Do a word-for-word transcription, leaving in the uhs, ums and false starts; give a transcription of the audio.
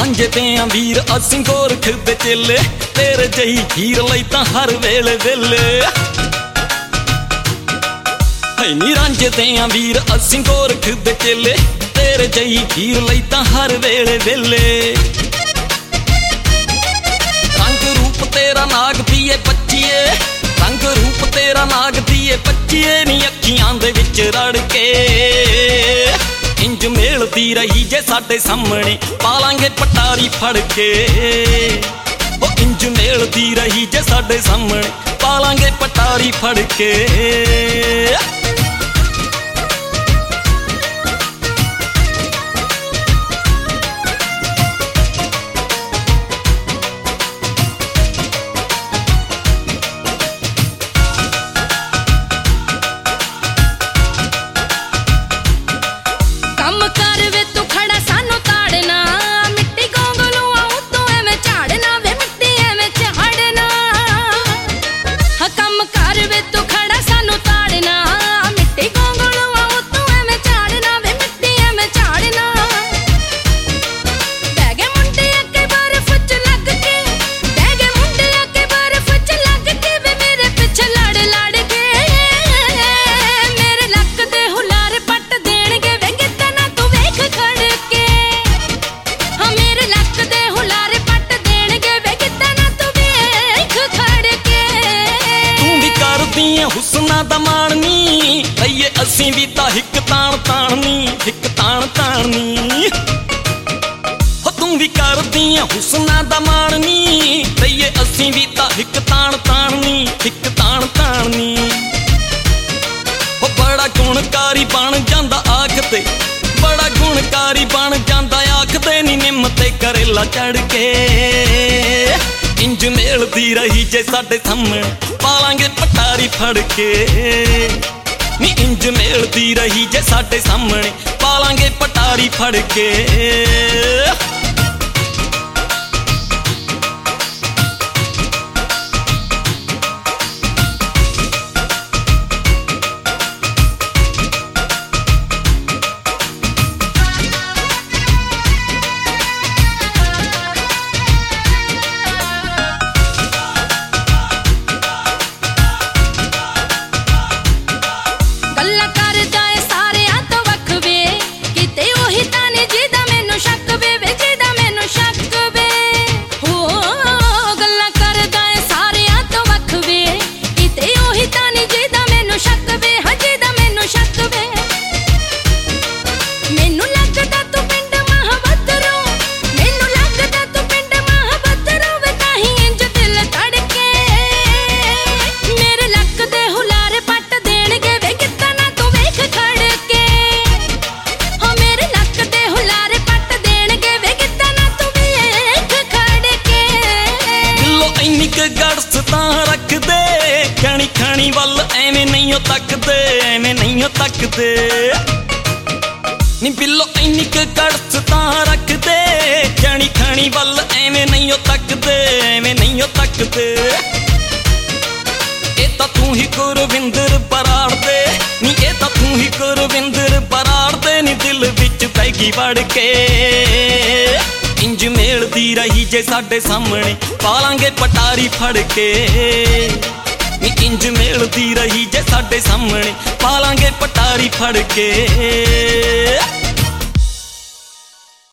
ਰਾਂਝੇ ਤੇ ਆਂ ਵੀਰ ਅਸੀਂ ਗੋਰਖ ਦੇ ਚੇਲੇ, ਤੇਰੇ ਜਹੀ ਹੀਰ ਲਈ ਤਾਂ ਹਰ ਵੇਲੇ ਵੇਲੇ। ਹੈ ਨੀ ਰਾਂਝੇ ਤੇ ਆਂ ਵੀਰ ਅਸੀਂ ਗੋਰਖ ਦੇ ਚੇਲੇ, ਤੇਰੇ ਜਹੀ ਹੀਰ ਲਈ ਤਾਂ ਹਰ ਵੇਲੇ ਵੇਲੇ। ਰੰਗ ਰੂਪ ਤੇਰਾ ਨਾਗ ਪੀਏ ਪੱਚੀਏ, ਰੰਗ ਰੂਪ ਤੇਰਾ ਨਾਗ ਪੀਏ ਪੱਚੀਏ ਨੀ ਅੱਖੀਆਂ ਦੇ ਵਿੱਚ ਰੜ ਕੇ। ਇੰਜ ਮੇਲਦੀ ਰਹੀ ਜੇ ਸਾਡੇ ਸਾਹਮਣੇ ਪਾਲਾਂਗੇ ਪਟਾਰੀ ਫੜ ਕੇ। ਉਹ ਇੰਜ ਮੇਲਦੀ ਰਹੀ ਜੇ ਸਾਡੇ ਸਾਹਮਣੇ ਪਾਲਾਂਗੇ ਪਟਾਰੀ ਫੜ ਕੇ। ਹੁਸਨਾ ਦਾ ਮਾਣਨੀ ਲਈਏ ਅਸੀਂ ਵੀ ਤਾਂ ਹਿੱਕ ਤਾਣ ਤਾਣਨੀ, ਹਿੱਕ ਤਾਣ ਤਾਣਨੀ। ਹੋ ਤੂੰ ਵੀ ਕਰਦੀ ਆਂ ਹੁਸਨਾ ਦਾ ਮਾਣਨੀ ਲਈਏ ਅਸੀਂ ਵੀ ਤਾਂ ਹਿੱਕ ਤਾਣ ਤਾਣਨੀ, ਹਿੱਕ ਤਾਣ ਤਾਣਨੀ। ਹੋ ਬੜਾ ਗੁਣਕਾਰੀ ਬਣ ਜਾਂਦਾ ਆਖਦੇ, ਬੜਾ ਗੁਣਕਾਰੀ ਬਣ ਜਾਂਦਾ ਆਖਦੇ ਨੀ ਨਿੰਮ ਤੇ ਕਰੇਲਾ ਚੜ ਕੇ। ਇੰਜ ਮੇਲਦੀ ਰਹੀ ਜੇ ਸਾਡੇ ਸਾਹਮਣੇ ਪਾਲਾਂਗੇ ਪਟਾਰੀ ਫੜ ਕੇ। ਨੀ ਇੰਜ ਮੇਲਦੀ ਰਹੀ ਜੇ ਸਾਡੇ ਸਾਹਮਣੇ ਪਾਲਾਂਗੇ ਪਟਾਰੀ ਫੜ ਕੇ। ਗੜਸ ਤਾਂ ਰੱਖਦੇ ਖਣੀ ਖਣੀ ਵੱਲ ਐਵੇਂ ਨਹੀਂ ਓ ਤੱਕਦੇ, ਐਵੇਂ ਨਹੀਂ ਓ ਤੱਕਦੇ। ਨੀ ਬਿੱਲੋ ਇੰਨੀ ਕੁ ਗੜਸ ਤਾਂ ਰੱਖਦੇ ਖਣੀ ਖਣੀ ਵੱਲ ਐਵੇਂ ਨਹੀਂ ਓ ਤੱਕਦੇ, ਐਵੇਂ ਨਹੀਂ ਓ ਤੱਕਦੇ। ਇਹ ਤਾਂ ਤੂੰ ਹੀ ਗੁਰਵਿੰਦਰ ਬਰਾੜ ਦੇ, ਨੀ ਇਹ ਤਾਂ ਤੂੰ ਹੀ ਗੁਰਵਿੰਦਰ ਬਰਾੜ ਦੇ ਨੀ ਦਿਲ ਵਿੱਚ ਪੈ ਗਈ ਵੜ ਕੇ। ਇੰਜ ਮੇਲਦੀ ਰਹੀ ਜੇ ਸਾਡੇ ਸਾਹਮਣੇ ਪਾਲਾਂਗੇ ਪਟਾਰੀ ਫੜ ਕੇ। ਨੀ ਇੰਜ ਮੇਲਦੀ ਰਹੀ ਜੇ ਸਾਡੇ ਸਾਹਮਣੇ ਪਾਲਾਂਗੇ ਪਟਾਰੀ ਫੜ ਕੇ।